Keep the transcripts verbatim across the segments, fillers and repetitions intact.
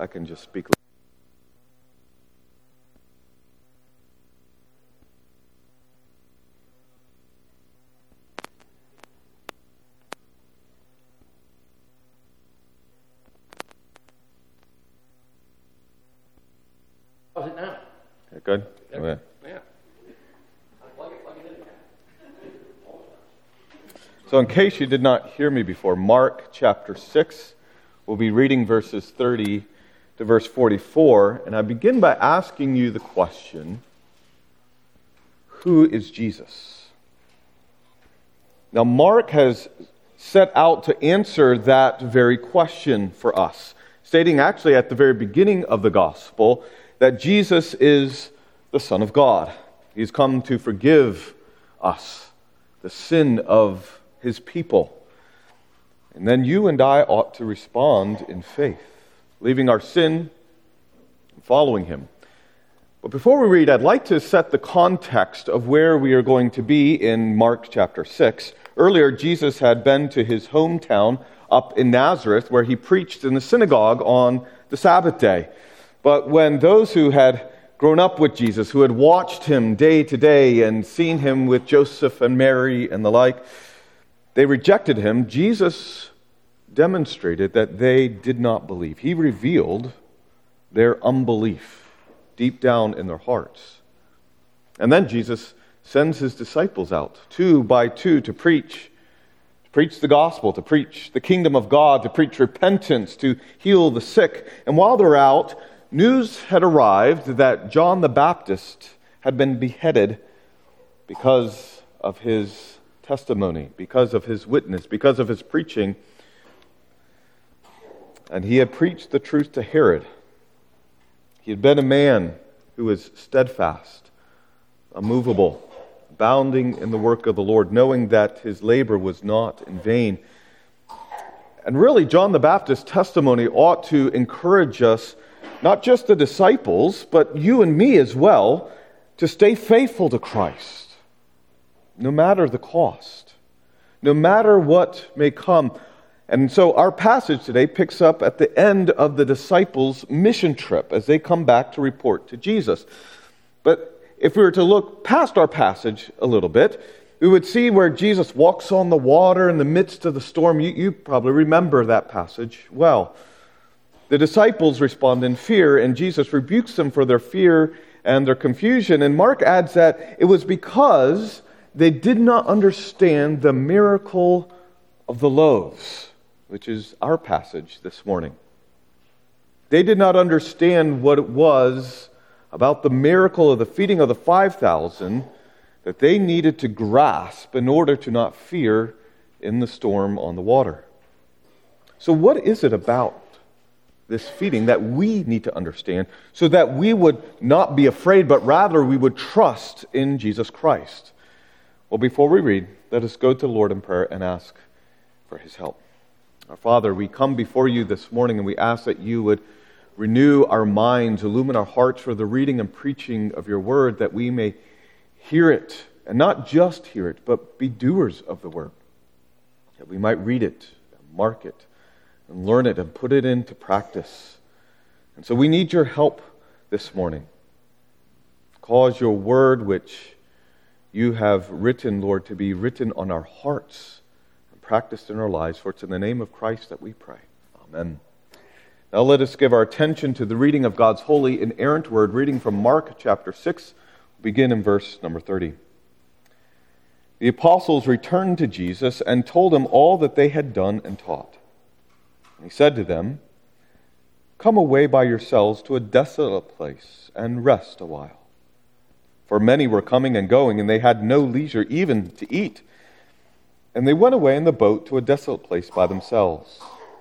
I can just speak. How's it now? Okay, good? Yeah. Okay. Yeah. So in case you did not hear me before, Mark chapter six, we'll be reading verses thirty to verse forty-four, and I begin by asking you the question, who is Jesus? Now Mark has set out to answer that very question for us, stating actually at the very beginning of the gospel that Jesus is the Son of God. He's come to forgive us the sin of His people. And then you and I ought to respond in faith, leaving our sin and following Him. But before we read, I'd like to set the context of where we are going to be in Mark chapter six. Earlier, Jesus had been to his hometown up in Nazareth, where he preached in the synagogue on the Sabbath day. But when those who had grown up with Jesus, who had watched him day to day and seen him with Joseph and Mary and the like, they rejected him, Jesus demonstrated that they did not believe. He revealed their unbelief deep down in their hearts. And then Jesus sends his disciples out, two by two, to preach, to preach the gospel, to preach the kingdom of God, to preach repentance, to heal the sick. And while they're out, news had arrived that John the Baptist had been beheaded because of his testimony, because of his witness, because of his preaching. And he had preached the truth to Herod. He had been a man who was steadfast, immovable, abounding in the work of the Lord, knowing that his labor was not in vain. And really, John the Baptist's testimony ought to encourage us, not just the disciples, but you and me as well, to stay faithful to Christ, no matter the cost, no matter what may come. And so our passage today picks up at the end of the disciples' mission trip as they come back to report to Jesus. But if we were to look past our passage a little bit, we would see where Jesus walks on the water in the midst of the storm. You, you probably remember that passage well. The disciples respond in fear, and Jesus rebukes them for their fear and their confusion. And Mark adds that it was because they did not understand the miracle of the loaves, which is our passage this morning. They did not understand what it was about the miracle of the feeding of the five thousand that they needed to grasp in order to not fear in the storm on the water. So what is it about this feeding that we need to understand so that we would not be afraid, but rather we would trust in Jesus Christ? Well, before we read, let us go to the Lord in prayer and ask for His help. Our Father, we come before you this morning and we ask that you would renew our minds, illumine our hearts for the reading and preaching of your word, that we may hear it, and not just hear it, but be doers of the word, that we might read it, and mark it, and learn it, and put it into practice. And so we need your help this morning. Cause your word, which you have written, Lord, to be written on our hearts and practiced in our lives. For it's in the name of Christ that we pray. Amen. Now let us give our attention to the reading of God's holy, inerrant word, reading from Mark chapter six. We'll begin in verse number thirty. The apostles returned to Jesus and told him all that they had done and taught. And he said to them, "Come away by yourselves to a desolate place and rest a while." For many were coming and going, and they had no leisure even to eat. And they went away in the boat to a desolate place by themselves.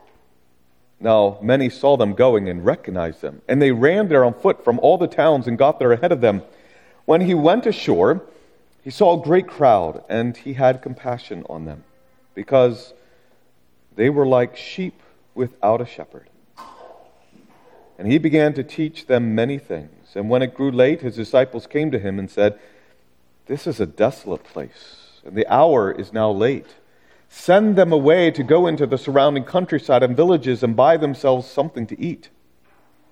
Now many saw them going and recognized them, and they ran there on foot from all the towns and got there ahead of them. When he went ashore, he saw a great crowd, and he had compassion on them, because they were like sheep without a shepherd. And he began to teach them many things. And when it grew late, his disciples came to him and said, "This is a desolate place, and the hour is now late. Send them away to go into the surrounding countryside and villages and buy themselves something to eat."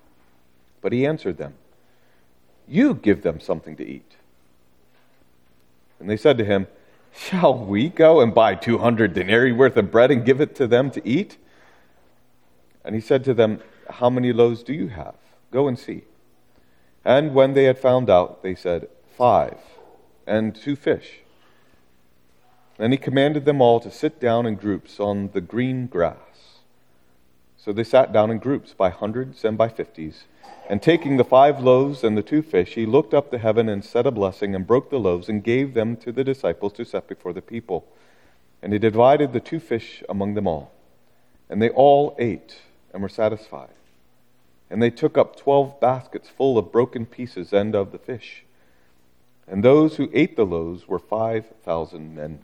But he answered them, "You give them something to eat." And they said to him, "Shall we go and buy two hundred denarii worth of bread and give it to them to eat?" And he said to them, "How many loaves do you have? Go and see." And when they had found out, they said, "Five, and two fish." Then he commanded them all to sit down in groups on the green grass. So they sat down in groups by hundreds and by fifties. And taking the five loaves and the two fish, he looked up to heaven and said a blessing, and broke the loaves and gave them to the disciples to set before the people. And he divided the two fish among them all. And they all ate and were satisfied. And they took up twelve baskets full of broken pieces and of the fish. And those who ate the loaves were five thousand men.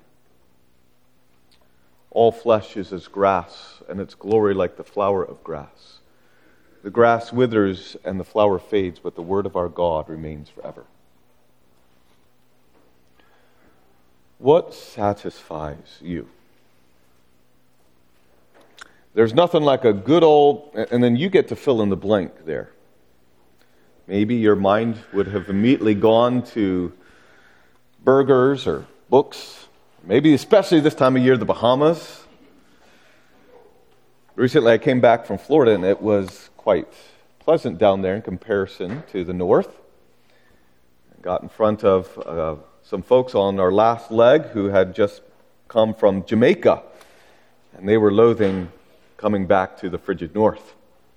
All flesh is as grass, and its glory like the flower of grass. The grass withers and the flower fades, but the word of our God remains forever. What satisfies you? There's nothing like a good old, and then you get to fill in the blank there. Maybe your mind would have immediately gone to burgers or books, maybe especially this time of year, the Bahamas. Recently I came back from Florida, and it was quite pleasant down there in comparison to the north. I got in front of uh, some folks on our last leg who had just come from Jamaica, and they were loathing coming back to the frigid north.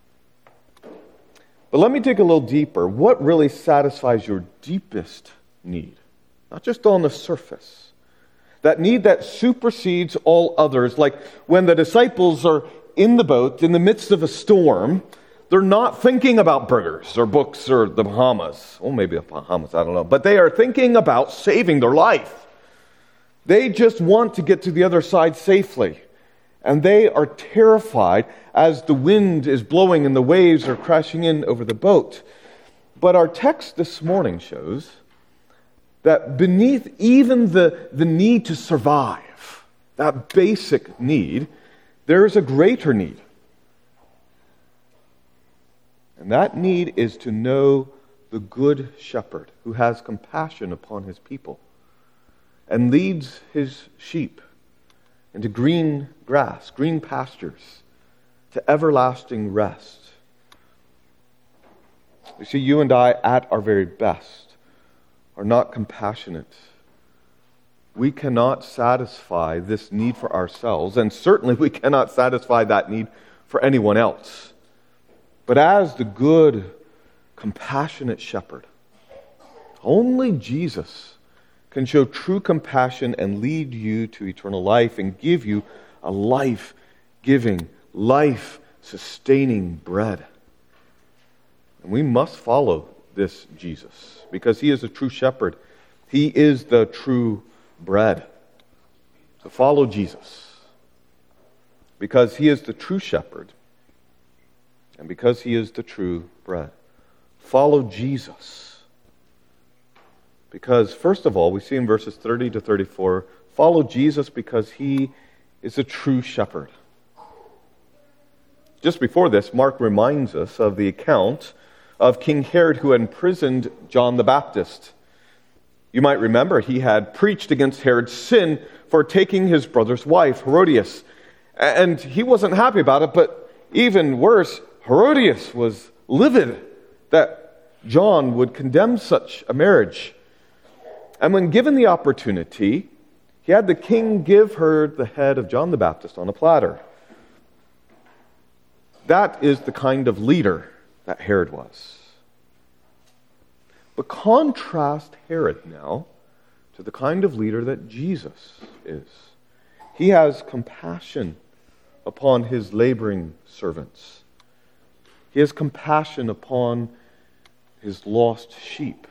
But let me dig a little deeper. What really satisfies your deepest need? Not just on the surface. That need that supersedes all others. Like when the disciples are in the boat in the midst of a storm, they're not thinking about burgers or books or the Bahamas. Oh, maybe the Bahamas, I don't know. But they are thinking about saving their life. They just want to get to the other side safely. And they are terrified as the wind is blowing and the waves are crashing in over the boat. But our text this morning shows that beneath even the, the need to survive, that basic need, there is a greater need. And that need is to know the good shepherd who has compassion upon his people and leads his sheep into green grass, green pastures, to everlasting rest. You see, you and I, at our very best, are not compassionate. We cannot satisfy this need for ourselves, and certainly we cannot satisfy that need for anyone else. But as the good, compassionate shepherd, only Jesus can show true compassion and lead you to eternal life and give you a life-giving, life-sustaining bread. And we must follow this Jesus because he is a true shepherd. He is the true bread. So follow Jesus because he is the true shepherd and because he is the true bread. Follow Jesus. Because, first of all, we see in verses thirty to thirty-four, follow Jesus because he is a true shepherd. Just before this, Mark reminds us of the account of King Herod who had imprisoned John the Baptist. You might remember he had preached against Herod's sin for taking his brother's wife, Herodias. And he wasn't happy about it, but even worse, Herodias was livid that John would condemn such a marriage. And when given the opportunity, he had the king give her the head of John the Baptist on a platter. That is the kind of leader that Herod was. But contrast Herod now to the kind of leader that Jesus is. He has compassion upon his laboring servants. He has compassion upon his lost sheep.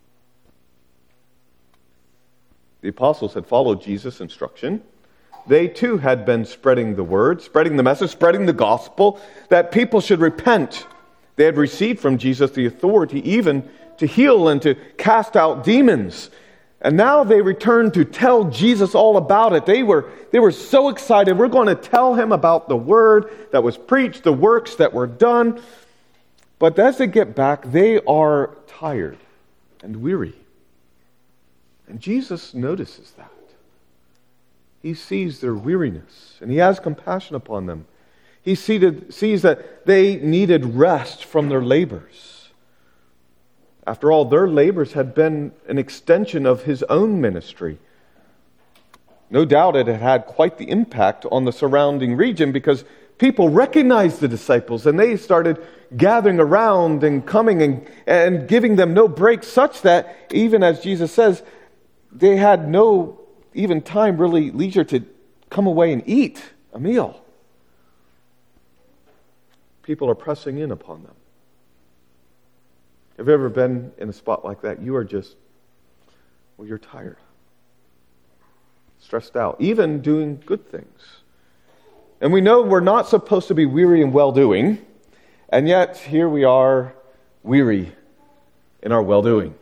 The apostles had followed Jesus' instruction. They too had been spreading the word, spreading the message, spreading the gospel that people should repent. They had received from Jesus the authority even to heal and to cast out demons. And now they returned to tell Jesus all about it. They were, they were so excited. We're going to tell him about the word that was preached, the works that were done. But as they get back, they are tired and weary. And Jesus notices that. He sees their weariness, and he has compassion upon them. He seated, sees that they needed rest from their labors. After all, their labors had been an extension of his own ministry. No doubt it had had quite the impact on the surrounding region, because people recognized the disciples and they started gathering around and coming and, and giving them no break, such that, even as Jesus says, they had no even time, really leisure to come away and eat a meal. People are pressing in upon them. Have you ever been in a spot like that? You are just, well, you're tired, stressed out, even doing good things. And we know we're not supposed to be weary in well-doing, and yet here we are weary in our well-doing.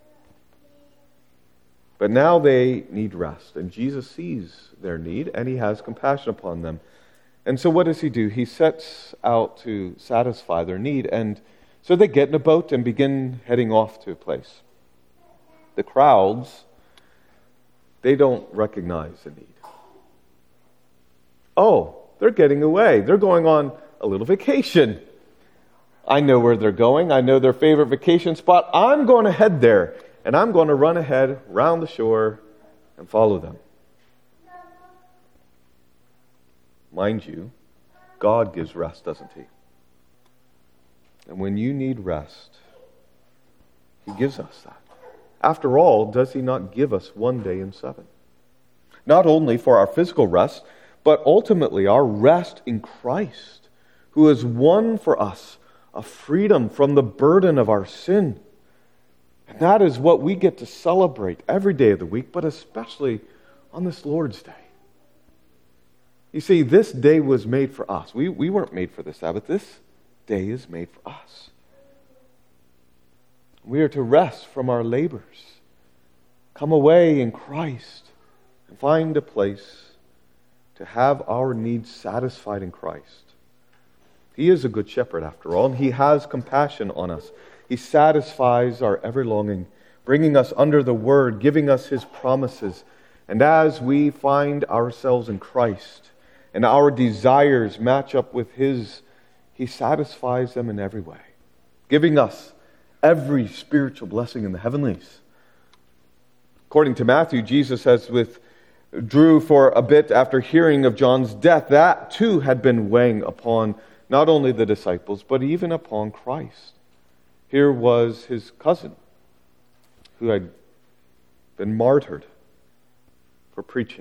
But now they need rest, and Jesus sees their need, and he has compassion upon them. And so what does he do? He sets out to satisfy their need, and so they get in a boat and begin heading off to a place. The crowds, they don't recognize the need. Oh, they're getting away. They're going on a little vacation. I know where they're going. I know their favorite vacation spot. I'm going to head there. And I'm going to run ahead, round the shore, and follow them. Mind you, God gives rest, doesn't he? And when you need rest, he gives us that. After all, does he not give us one day in seven? Not only for our physical rest, but ultimately our rest in Christ, who has won for us a freedom from the burden of our sin. And that is what we get to celebrate every day of the week, but especially on this Lord's Day. You see, this day was made for us. We, we weren't made for the Sabbath. This day is made for us. We are to rest from our labors, come away in Christ, and find a place to have our needs satisfied in Christ. He is a good shepherd, after all, and he has compassion on us. He satisfies our every longing, bringing us under the Word, giving us his promises. And as we find ourselves in Christ and our desires match up with his, he satisfies them in every way, giving us every spiritual blessing in the heavenlies. According to Matthew, Jesus has withdrew for a bit after hearing of John's death. That too had been weighing upon not only the disciples, but even upon Christ. Here was his cousin who had been martyred for preaching.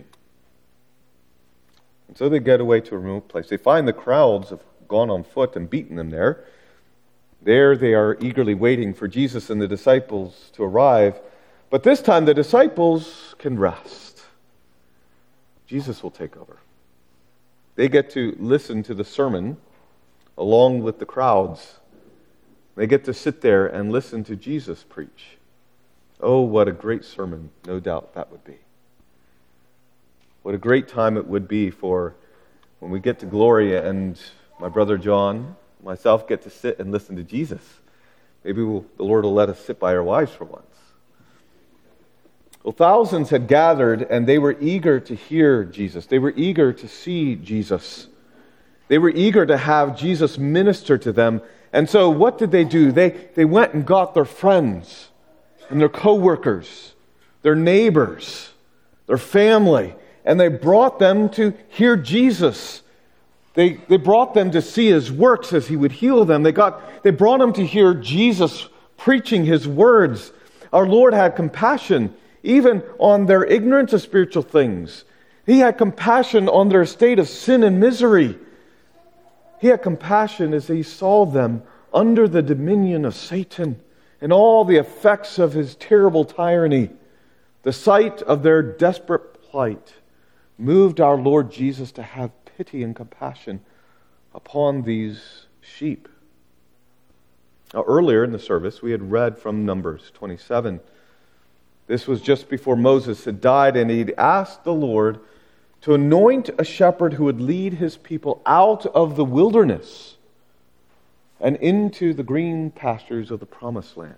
And so they get away to a remote place. They find the crowds have gone on foot and beaten them there. There they are eagerly waiting for Jesus and the disciples to arrive. But this time the disciples can rest. Jesus will take over. They get to listen to the sermon along with the crowds. They get to sit there and listen to Jesus preach. Oh, what a great sermon, no doubt that would be. What a great time it would be for when we get to glory and my brother John, myself get to sit and listen to Jesus. Maybe we'll, the Lord will let us sit by our wives for once. Well, thousands had gathered and they were eager to hear Jesus. They were eager to see Jesus. They were eager to have Jesus minister to them. And so what did they do? They, they went and got their friends and their co-workers, their neighbors, their family, and they brought them to hear Jesus. They, they brought them to see his works as he would heal them. They, got, they brought them to hear Jesus preaching his words. Our Lord had compassion even on their ignorance of spiritual things. He had compassion on their state of sin and misery. He had compassion as he saw them under the dominion of Satan and all the effects of his terrible tyranny. The sight of their desperate plight moved our Lord Jesus to have pity and compassion upon these sheep. Now, earlier in the service, we had read from Numbers twenty-seven. This was just before Moses had died, and he'd asked the Lord to anoint a shepherd who would lead his people out of the wilderness. and into the green pastures of the promised land.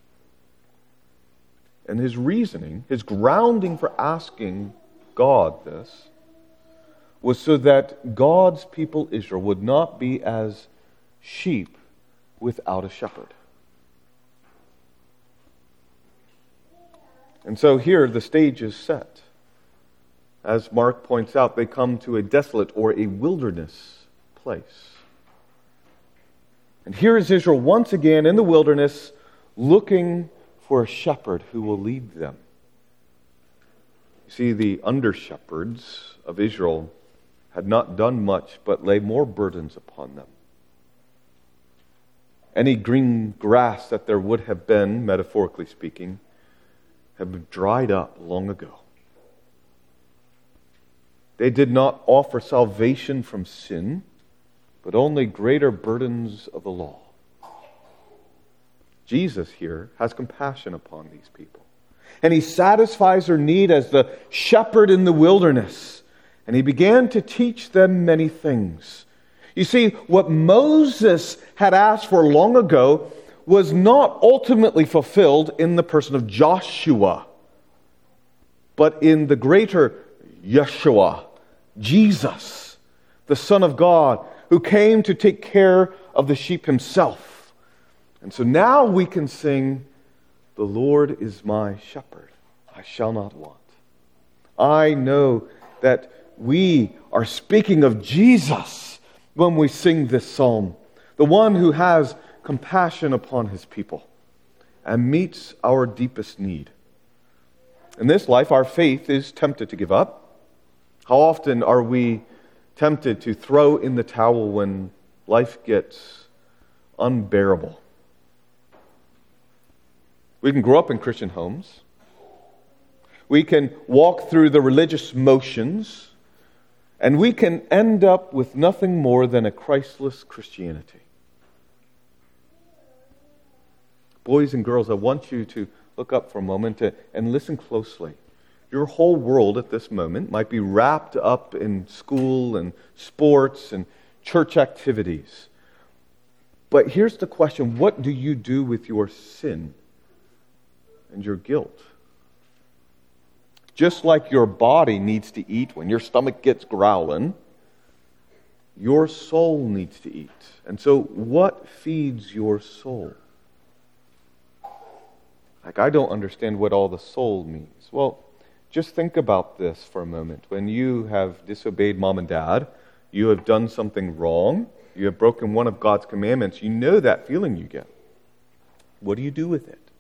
And his reasoning, his grounding for asking God this, was so that God's people Israel would not be as sheep without a shepherd. And so here the stage is set. As Mark points out, they come to a desolate or a wilderness place. And here is Israel once again in the wilderness looking for a shepherd who will lead them. You see, the under-shepherds of Israel had not done much but lay more burdens upon them. Any green grass that there would have been, metaphorically speaking, had dried up long ago. They did not offer salvation from sin, but only greater burdens of the law. Jesus here has compassion upon these people. And he satisfies their need as the shepherd in the wilderness. And he began to teach them many things. You see, what Moses had asked for long ago was not ultimately fulfilled in the person of Joshua, but in the greater Yeshua, Jesus, the Son of God, who came to take care of the sheep himself. And so now we can sing, "The Lord is my shepherd, I shall not want." I know that we are speaking of Jesus when we sing this psalm, the one who has compassion upon his people and meets our deepest need. In this life, our faith is tempted to give up. How often are we tempted to throw in the towel when life gets unbearable? We can grow up in Christian homes. We can walk through the religious motions, and we can end up with nothing more than a Christless Christianity. Boys and girls, I want you to look up for a moment and listen closely. Your whole world at this moment might be wrapped up in school and sports and church activities. But here's the question: what do you do with your sin and your guilt? Just like your body needs to eat when your stomach gets growling, your soul needs to eat. And so what feeds your soul? Like, I don't understand what all the soul means. Well, just think about this for a moment. When you have disobeyed mom and dad, you have done something wrong, you have broken one of God's commandments, you know that feeling you get. What do you do with it?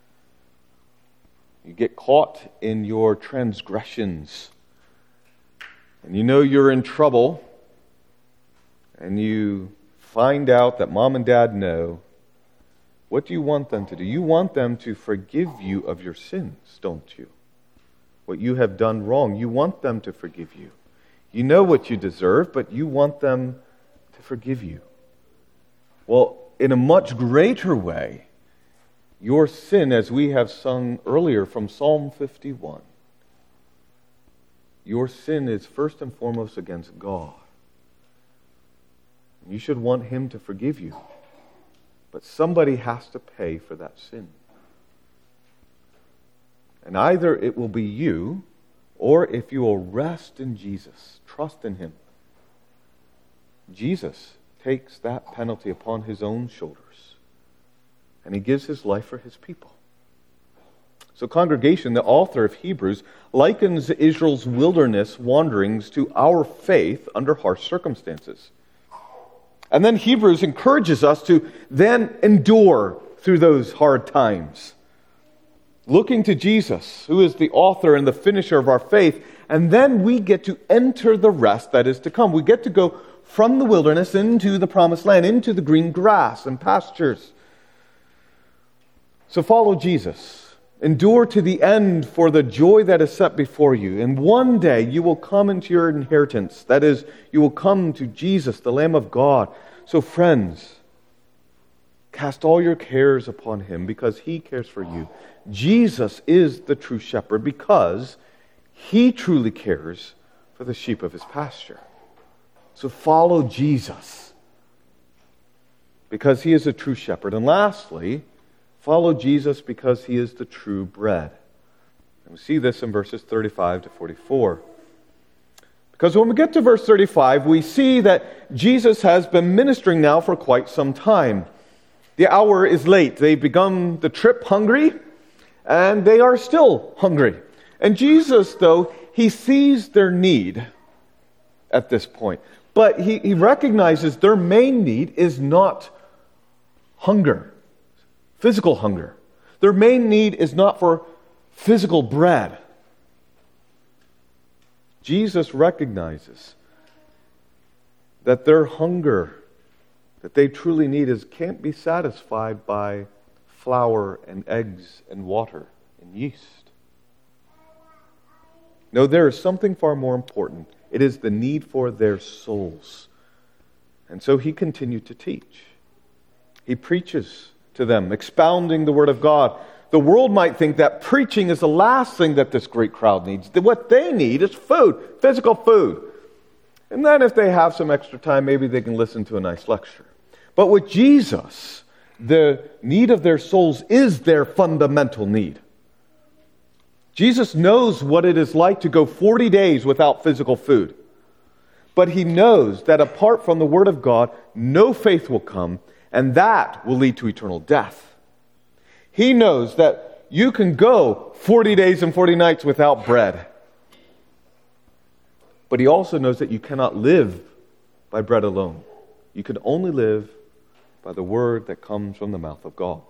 You get caught in your transgressions, and you know you're in trouble, and you find out that mom and dad know. What do you want them to do? You want them to forgive you of your sins, don't you? What you have done wrong, you want them to forgive you. You know what you deserve, but you want them to forgive you. Well, in a much greater way, your sin, as we have sung earlier from Psalm fifty-one, your sin is first and foremost against God. You should want Him to forgive you. But somebody has to pay for that sin. And either it will be you, or if you will rest in Jesus, trust in Him, Jesus takes that penalty upon His own shoulders. And He gives His life for His people. So, congregation, the author of Hebrews likens Israel's wilderness wanderings to our faith under harsh circumstances. And then Hebrews encourages us to then endure through those hard times, looking to Jesus, who is the author and the finisher of our faith. And then we get to enter the rest that is to come. We get to go from the wilderness into the promised land, into the green grass and pastures. So follow Jesus. Endure to the end for the joy that is set before you. And one day you will come into your inheritance. That is, you will come to Jesus, the Lamb of God. So friends, cast all your cares upon Him because He cares for you. Jesus is the true shepherd because He truly cares for the sheep of His pasture. So follow Jesus. because he is a true shepherd. And lastly, follow Jesus because he is the true bread. And we see this in verses thirty-five to forty-four. Because when we get to verse thirty-five, we see that Jesus has been ministering now for quite some time. The hour is late. They've begun the trip hungry, and they are still hungry. And Jesus, though, he sees their need at this point. But he, he recognizes their main need is not hunger, physical hunger. Their main need is not for physical bread. Jesus recognizes that their hunger that they truly need is can't be satisfied by flour and eggs and water and yeast. No, there is something far more important. It is the need for their souls. And so he continued to teach. He preaches to them, expounding the Word of God. The world might think that preaching is the last thing that this great crowd needs. What they need is food, physical food. And then if they have some extra time, maybe they can listen to a nice lecture. But with Jesus, the need of their souls is their fundamental need. Jesus knows what it is like to go forty days without physical food. But he knows that apart from the Word of God, no faith will come, and that will lead to eternal death. He knows that you can go forty days and forty nights without bread. But he also knows that you cannot live by bread alone. You can only live by the word that comes from the mouth of God.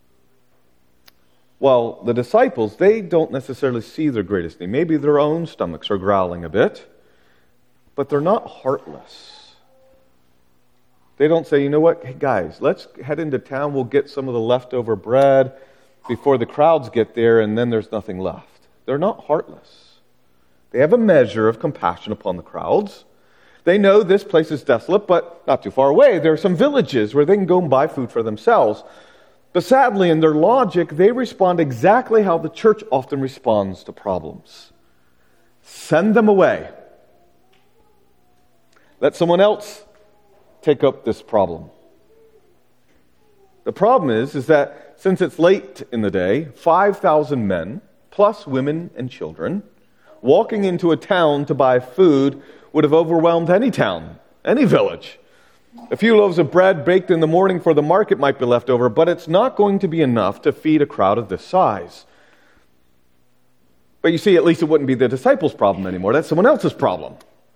Well, the disciples, they don't necessarily see their greatest need. Maybe their own stomachs are growling a bit, but they're not heartless. They don't say, you know what, hey guys, let's head into town, we'll get some of the leftover bread before the crowds get there, and then there's nothing left. They're not heartless. They have a measure of compassion upon the crowds. They know this place is desolate, but not too far away. There are some villages where they can go and buy food for themselves. But sadly, in their logic, they respond exactly how the church often responds to problems. Send them away. Let someone else take up this problem. The problem is, is that since it's late in the day, five thousand men, plus women and children, walking into a town to buy food would have overwhelmed any town, any village. A few loaves of bread baked in the morning for the market might be left over, but it's not going to be enough to feed a crowd of this size. But you see, at least it wouldn't be the disciples' problem anymore. That's someone else's problem.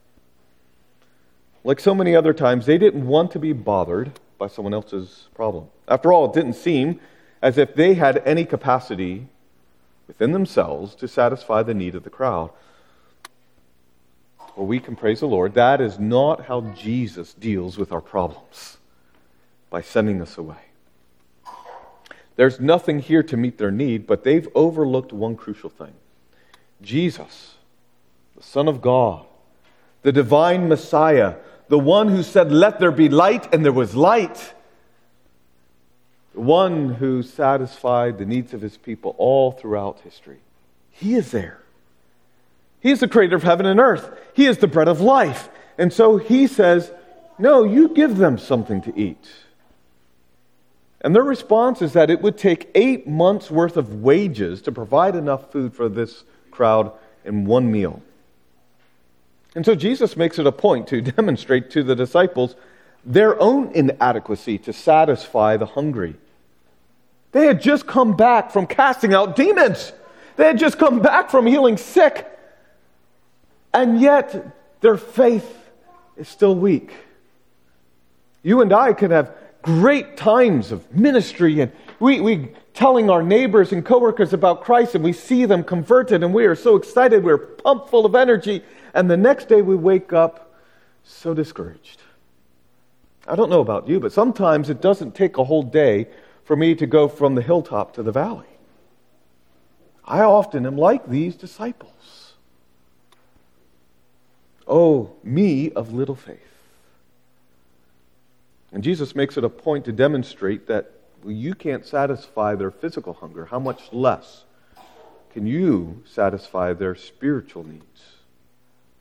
Like so many other times, they didn't want to be bothered by someone else's problem. After all, it didn't seem as if they had any capacity within themselves to satisfy the need of the crowd. Well, we can praise the Lord. That is not how Jesus deals with our problems, by sending us away. There's nothing here to meet their need, but they've overlooked one crucial thing. Jesus, the Son of God, the divine Messiah, the one who said, "Let there be light," and there was light. The one who satisfied the needs of his people all throughout history. He is there. He is the creator of heaven and earth. He is the bread of life. And so he says, no, you give them something to eat. And their response is that it would take eight months' worth of wages to provide enough food for this crowd in one meal. And so Jesus makes it a point to demonstrate to the disciples their own inadequacy to satisfy the hungry. They had just come back from casting out demons. They had just come back from healing sick. And yet, their faith is still weak. You and I can have great times of ministry, and we, we telling our neighbors and coworkers about Christ, and we see them converted, and we are so excited, we're pumped full of energy, and the next day we wake up so discouraged. I don't know about you, but sometimes it doesn't take a whole day for me to go from the hilltop to the valley. I often am like these disciples. Oh, me of little faith. And Jesus makes it a point to demonstrate that you can't satisfy their physical hunger. How much less can you satisfy their spiritual needs?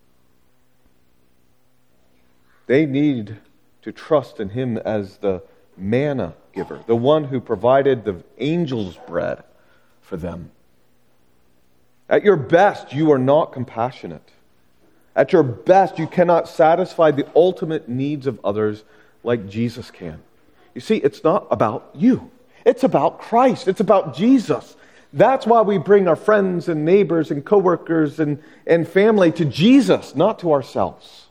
They need to trust in Him as the manna giver, the one who provided the angel's bread for them. At your best, you are not compassionate. At your best, you cannot satisfy the ultimate needs of others like Jesus can. You see, it's not about you. It's about Christ. It's about Jesus. That's why we bring our friends and neighbors and coworkers and, and family to Jesus, not to ourselves.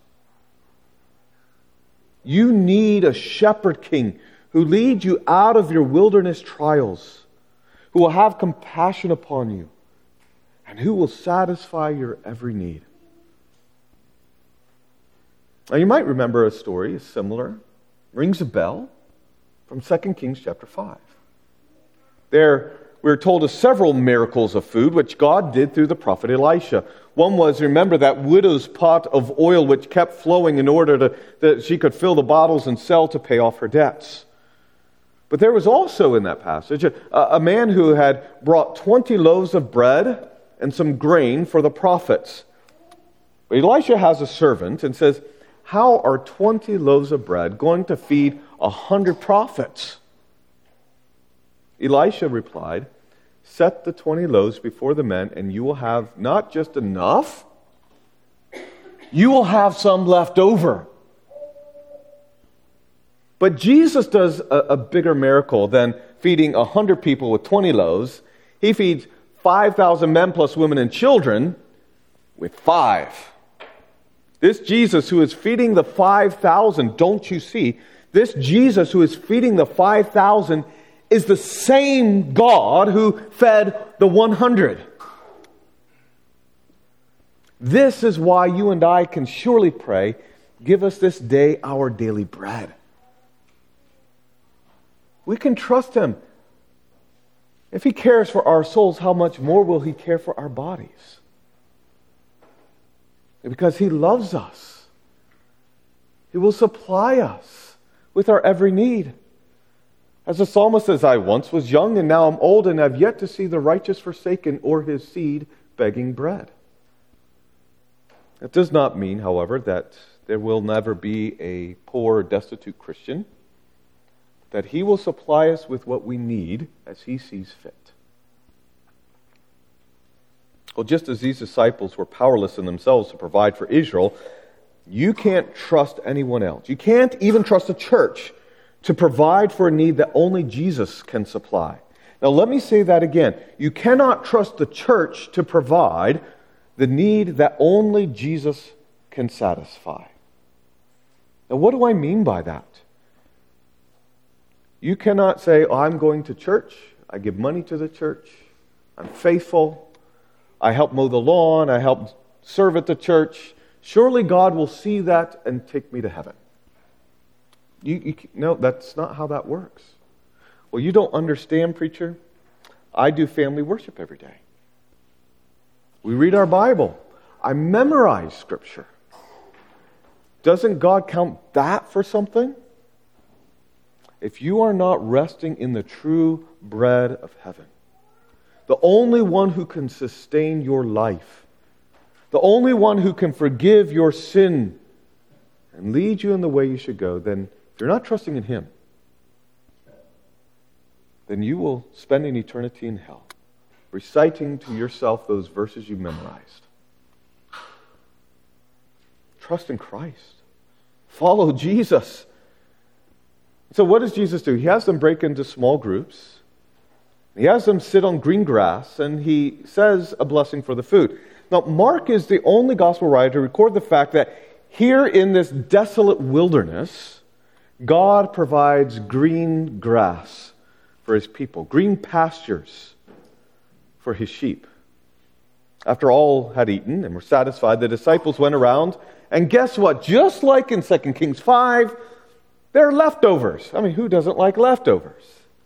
You need a shepherd king who leads you out of your wilderness trials, who will have compassion upon you, and who will satisfy your every need. Now you might remember a story similar, rings a bell, from Second Kings chapter five. There we're told of several miracles of food which God did through the prophet Elisha. One was, remember, that widow's pot of oil which kept flowing in order to, that she could fill the bottles and sell to pay off her debts. But there was also in that passage a, a man who had brought twenty loaves of bread and some grain for the prophets. But Elisha has a servant and says, how are twenty loaves of bread going to feed a hundred prophets? Elisha replied, set the twenty loaves before the men, and you will have not just enough, you will have some left over. But Jesus does a, a bigger miracle than feeding a hundred people with twenty loaves. He feeds five thousand men plus women and children with five. This Jesus who is feeding the five thousand, don't you see? This Jesus who is feeding the five thousand is the same God who fed the one hundred. This is why you and I can surely pray, give us this day our daily bread. We can trust Him. If He cares for our souls, how much more will He care for our bodies? Because He loves us. He will supply us with our every need. As the psalmist says, I once was young and now I'm old and have yet to see the righteous forsaken or his seed begging bread. That does not mean, however, that there will never be a poor or destitute Christian. That He will supply us with what we need as He sees fit. Well, just as these disciples were powerless in themselves to provide for Israel, you can't trust anyone else. You can't even trust a church to provide for a need that only Jesus can supply. Now let me say that again. You cannot trust the church to provide the need that only Jesus can satisfy. Now what do I mean by that? You cannot say, oh, I'm going to church, I give money to the church, I'm faithful, I help mow the lawn, I help serve at the church. Surely God will see that and take me to heaven. You, you, no, that's not how that works. Well, you don't understand, preacher. I do family worship every day. We read our Bible. I memorize Scripture. Doesn't God count that for something? If you are not resting in the true bread of heaven, the only one who can sustain your life, the only one who can forgive your sin and lead you in the way you should go, then if you're not trusting in Him, then you will spend an eternity in hell, reciting to yourself those verses you memorized. Trust in Christ. Follow Jesus. So what does Jesus do? He has them break into small groups. He has them sit on green grass, and He says a blessing for the food. Now, Mark is the only gospel writer to record the fact that here in this desolate wilderness, God provides green grass for His people, green pastures for His sheep. After all had eaten and were satisfied, the disciples went around, and guess what? Just like in Second Kings five, there are leftovers. I mean, who doesn't like leftovers?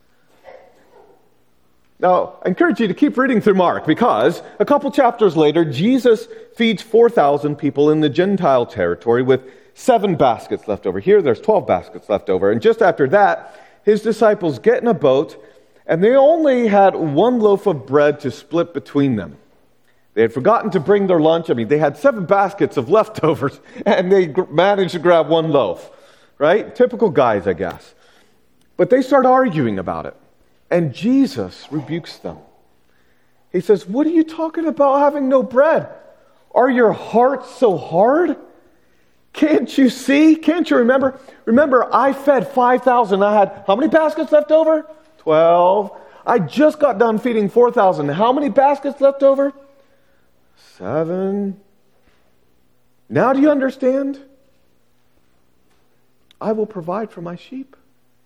Now, I encourage you to keep reading through Mark, because a couple chapters later, Jesus feeds four thousand people in the Gentile territory with seven baskets left over. Here, there's twelve baskets left over. And just after that, His disciples get in a boat, and they only had one loaf of bread to split between them. They had forgotten to bring their lunch. I mean, they had seven baskets of leftovers, and they managed to grab one loaf. Right? Typical guys, I guess. But they start arguing about it. And Jesus rebukes them. He says, what are you talking about having no bread? Are your hearts so hard? Can't you see? Can't you remember? Remember, I fed five thousand. I had how many baskets left over? twelve. I just got done feeding four thousand. How many baskets left over? Seven. Now do you understand? I will provide for my sheep.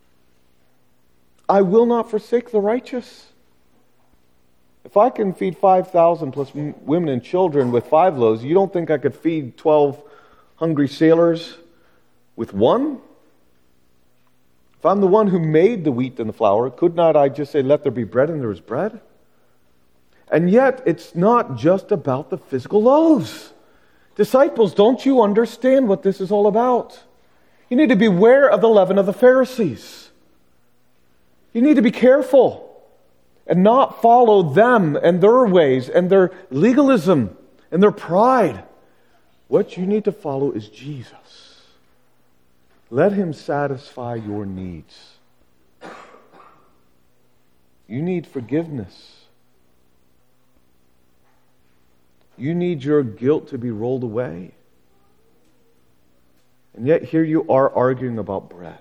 I will not forsake the righteous. If I can feed five thousand plus women and children with five loaves, you don't think I could feed twelve hungry sailors with one? If I'm the one who made the wheat and the flour, could not I just say, let there be bread, and there was bread? And yet, it's not just about the physical loaves. Disciples, don't you understand what this is all about? You need to beware of the leaven of the Pharisees. You need to be careful and not follow them and their ways and their legalism and their pride. What you need to follow is Jesus. Let him satisfy your needs. You need forgiveness. You need your guilt to be rolled away. And yet here you are arguing about bread.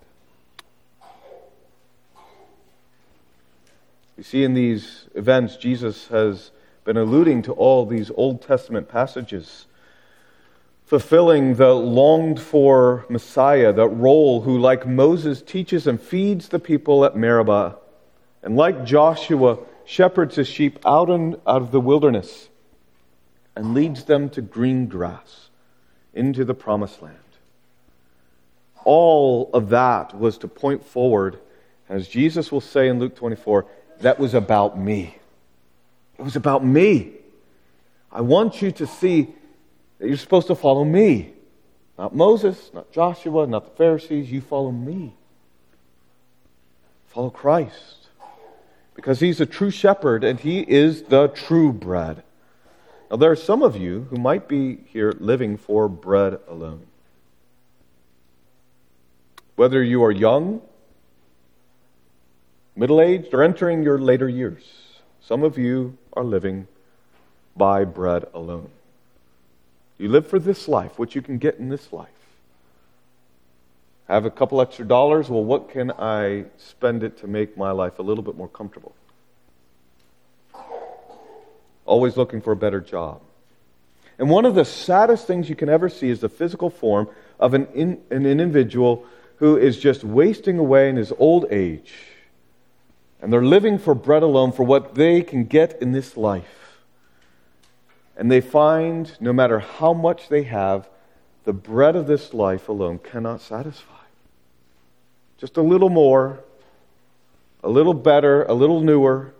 You see, in these events, Jesus has been alluding to all these Old Testament passages, fulfilling the longed-for Messiah, that role who, like Moses, teaches and feeds the people at Meribah, and like Joshua, shepherds his sheep out, in, out of the wilderness and leads them to green grass, into the promised land. All of that was to point forward, as Jesus will say in Luke twenty-four, that was about me. It was about me. I want you to see that you're supposed to follow me. Not Moses, not Joshua, not the Pharisees. You follow me. Follow Christ. Because he's a true shepherd and he is the true bread. Now there are some of you who might be here living for bread alone. Whether you are young, middle-aged, or entering your later years, some of you are living by bread alone. You live for this life, what you can get in this life. Have a couple extra dollars, well, what can I spend it to make my life a little bit more comfortable? Always looking for a better job. And one of the saddest things you can ever see is the physical form of an, in, an individual who is just wasting away in his old age. And they're living for bread alone, for what they can get in this life. And they find, no matter how much they have, the bread of this life alone cannot satisfy. Just a little more, a little better, a little newer.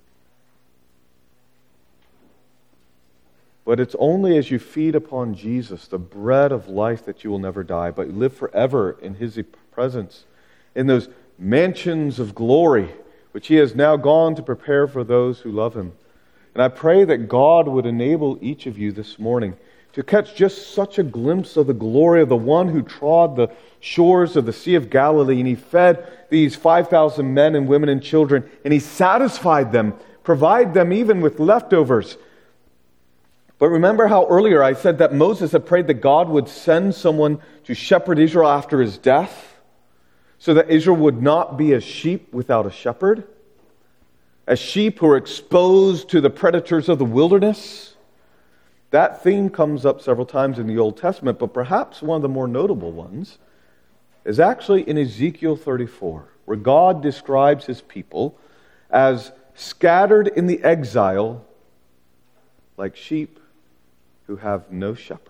But it's only as you feed upon Jesus, the bread of life, that you will never die, but live forever in his presence, in those mansions of glory, which he has now gone to prepare for those who love him. And I pray that God would enable each of you this morning to catch just such a glimpse of the glory of the one who trod the shores of the Sea of Galilee, and he fed these five thousand men and women and children, and he satisfied them, provided them even with leftovers. But remember how earlier I said that Moses had prayed that God would send someone to shepherd Israel after his death, so that Israel would not be as sheep without a shepherd, as sheep who are exposed to the predators of the wilderness. That theme comes up several times in the Old Testament, but perhaps one of the more notable ones is actually in Ezekiel thirty-four, where God describes his people as scattered in the exile like sheep who have no shepherd.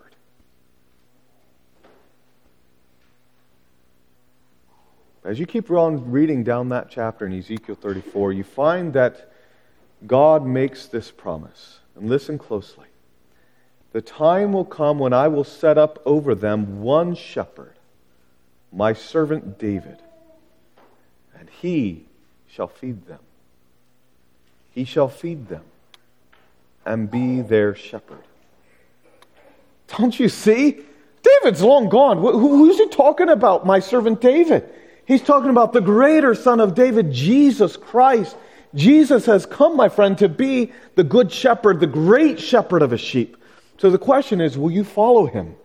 As you keep on reading down that chapter in Ezekiel thirty-four, you find that God makes this promise. And listen closely. The time will come when I will set up over them one shepherd, my servant David, and he shall feed them. He shall feed them and be their shepherd. Don't you see? David's long gone. Who's he talking about? My servant David. He's talking about the greater Son of David, Jesus Christ. Jesus has come, my friend, to be the good shepherd, the great shepherd of his sheep. So the question is, will you follow him?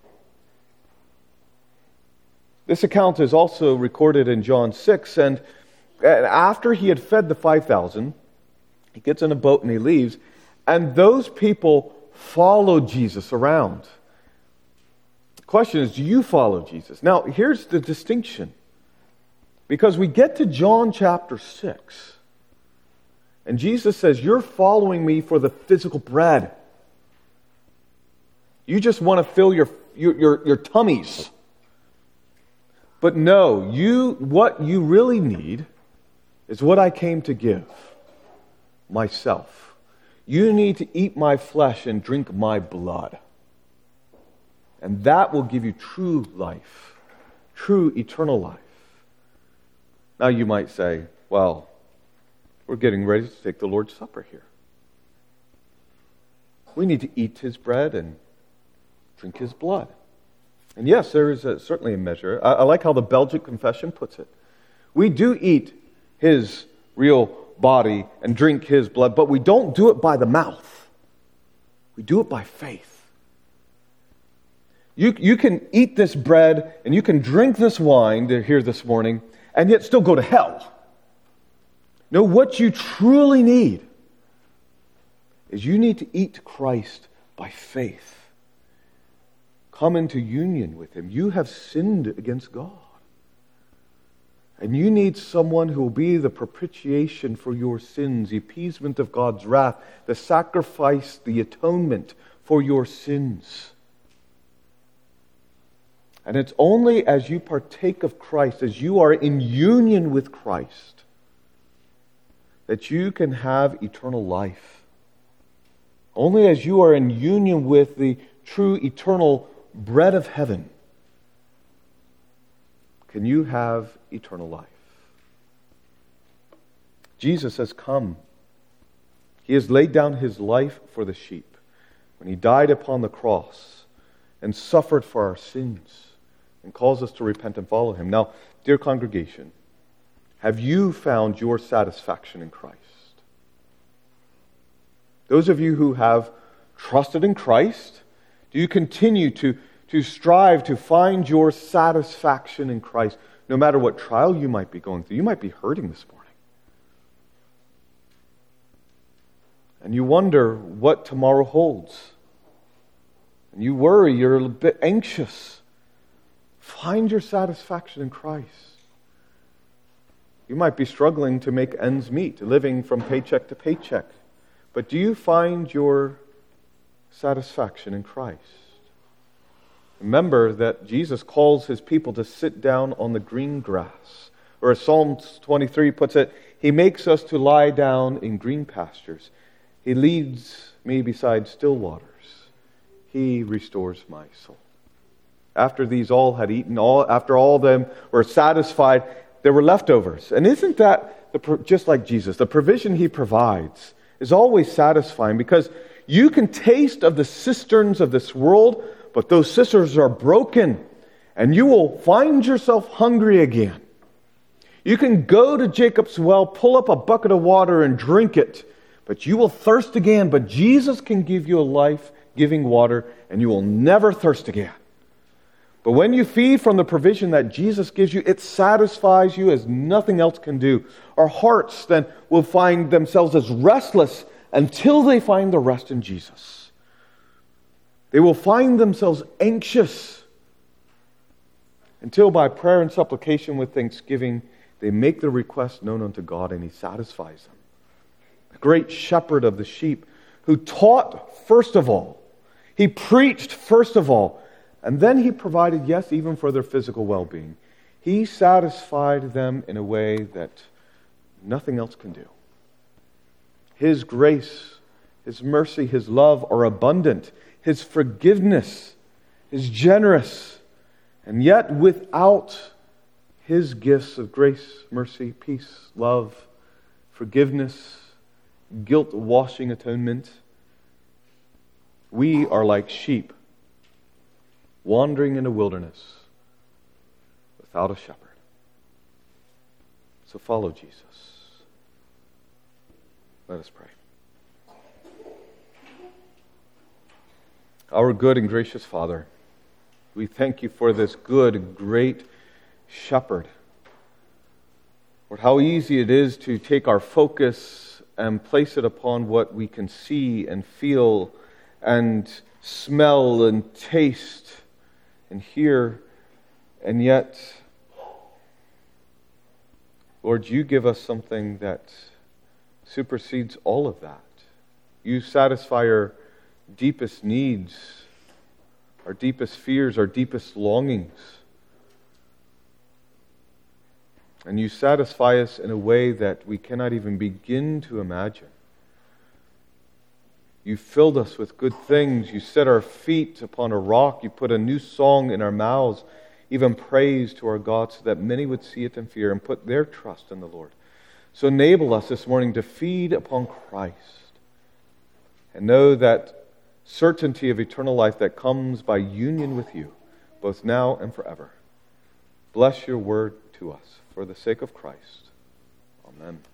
This account is also recorded in John six, and after he had fed the five thousand, he gets in a boat and he leaves, and those people follow Jesus around. The question is, do you follow Jesus? Now, here's the distinction. Because we get to John chapter six, and Jesus says, you're following me for the physical bread. You just want to fill your, your, your, your tummies. But no, you what you really need is what I came to give, myself. You need to eat my flesh and drink my blood. And that will give you true life, true eternal life. Now you might say, well, we're getting ready to take the Lord's Supper here. We need to eat his bread and drink his blood. And yes, there is a, certainly a measure. I, I like how the Belgic Confession puts it. We do eat his real body and drink his blood, but we don't do it by the mouth. We do it by faith. You, you can eat this bread and you can drink this wine here this morning and yet still go to hell. No, what you truly need is you need to eat Christ by faith. Come into union with him. You have sinned against God. And you need someone who will be the propitiation for your sins, the appeasement of God's wrath, the sacrifice, the atonement for your sins. And it's only as you partake of Christ, as you are in union with Christ, that you can have eternal life. Only as you are in union with the true eternal bread of heaven can you have eternal life. Jesus has come. He has laid down his life for the sheep when he died upon the cross and suffered for our sins and calls us to repent and follow him. Now, dear congregation, have you found your satisfaction in Christ? Those of you who have trusted in Christ, do you continue to, to strive to find your satisfaction in Christ, no matter what trial you might be going through? You might be hurting this morning. And you wonder what tomorrow holds. And you worry, you're a bit anxious. Find your satisfaction in Christ. You might be struggling to make ends meet, living from paycheck to paycheck. But do you find your satisfaction in Christ? Remember that Jesus calls his people to sit down on the green grass. Or as Psalm twenty-three puts it, he makes us to lie down in green pastures. He leads me beside still waters. He restores my soul. After these all had eaten, all after all of them were satisfied, there were leftovers. And isn't that the, just like Jesus? The provision he provides is always satisfying, because you can taste of the cisterns of this world, but those cisterns are broken, and you will find yourself hungry again. You can go to Jacob's well, pull up a bucket of water and drink it, but you will thirst again. But Jesus can give you a life-giving water, and you will never thirst again. But when you feed from the provision that Jesus gives you, it satisfies you as nothing else can do. Our hearts then will find themselves as restless until they find the rest in Jesus. They will find themselves anxious until by prayer and supplication with thanksgiving, they make their request known unto God, and he satisfies them. The great shepherd of the sheep, who taught first of all, he preached first of all, and then he provided, yes, even for their physical well-being. He satisfied them in a way that nothing else can do. His grace, his mercy, his love are abundant. His forgiveness is generous. And yet without his gifts of grace, mercy, peace, love, forgiveness, guilt-washing atonement, we are like sheep wandering in a wilderness without a shepherd. So follow Jesus. Let us pray. Our good and gracious Father, we thank you for this good, great shepherd. Lord, how easy it is to take our focus and place it upon what we can see and feel and smell and taste and hear, and yet, Lord, you give us something that supersedes all of that. You satisfy our deepest needs, our deepest fears, our deepest longings. And you satisfy us in a way that we cannot even begin to imagine. You filled us with good things. You set our feet upon a rock. You put a new song in our mouths, even praise to our God, so that many would see it and fear and put their trust in the Lord. So enable us this morning to feed upon Christ and know that certainty of eternal life that comes by union with you, both now and forever. Bless your word to us for the sake of Christ. Amen.